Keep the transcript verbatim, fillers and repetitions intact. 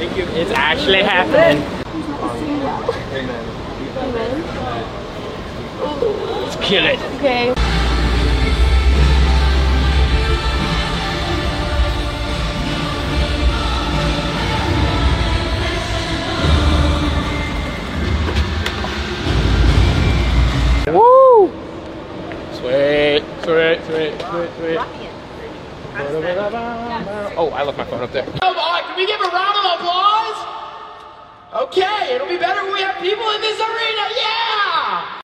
Thank you. It's actually happening. Let's kill it. Okay. Woo! Sweet, sweet, sweet, sweet, sweet. Oh, I left my phone up there. Come on, can we give a round of applause? Okay, it'll be better when we have people in this arena, yeah!